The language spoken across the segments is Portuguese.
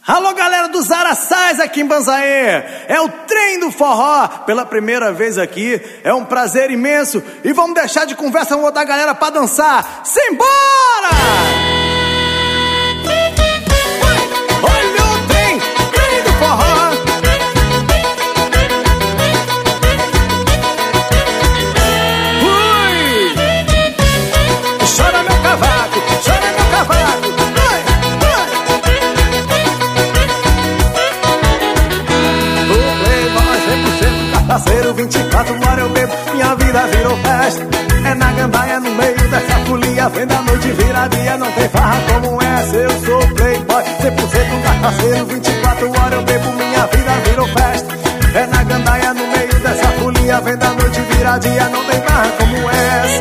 Alô, galera dos Araçás aqui em Banzaê, é o Trem do Forró, pela primeira vez aqui, é um prazer imenso. E vamos deixar de conversa, vamos botar a galera pra dançar. Simbora! Olha o trem, trem do forró. Ui! Chora meu cavaco, chora meu cavaco. Parceiro, 24 horas eu bebo, minha vida virou festa. É na gandaia, no meio dessa folia, vem da noite, vira dia, não tem farra como essa. Eu sou playboy, 100% cachaceiro, 24 horas eu bebo, minha vida virou festa. É na gandaia, no meio dessa folia, vem da noite, vira dia, não tem farra como essa.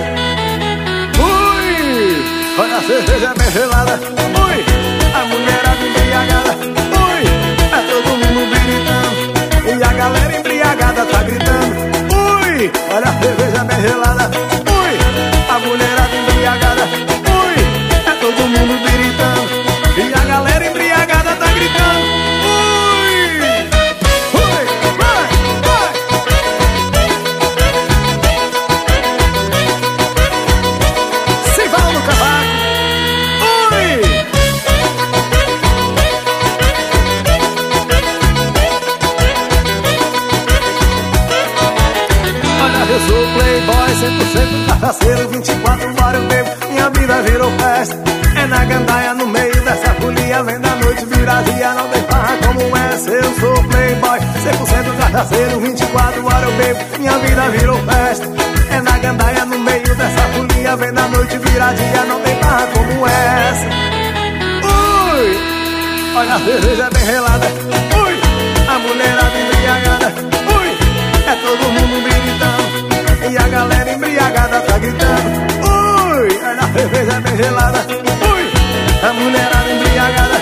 Ui, olha a cerveja bem gelada. Ui, a mulherada embriagada. Ui, é todo mundo gritando e a galera embriagada tá gritando. Ui, olha a cerveja bem gelada. Ui, a mulherada embriagada. Ui, é todo mundo gritando e a galera embriagada tá gritando. Ui, ui, vai, vai. Se vão no cavaco. Ui. Eu sou playboy, 100% cachaceiro, 24 horas eu bebo, minha vida virou festa. É na gandaia, no meio dessa folia, vem da noite, vira dia, não tem farra como essa. Eu sou playboy, 100% cachaceiro, 24 horas eu bebo, minha vida virou festa. É na gandaia, no meio dessa folia, vem da noite, vira dia, não tem farra como essa. Ui, olha a cerveja bem gelada. Ui, a mulherada embriagada. Ui, é todo mundo gritando e a galera embriagada tá gritando. Ui, olha a cerveja bem gelada. Ui, a mulherada embriagada.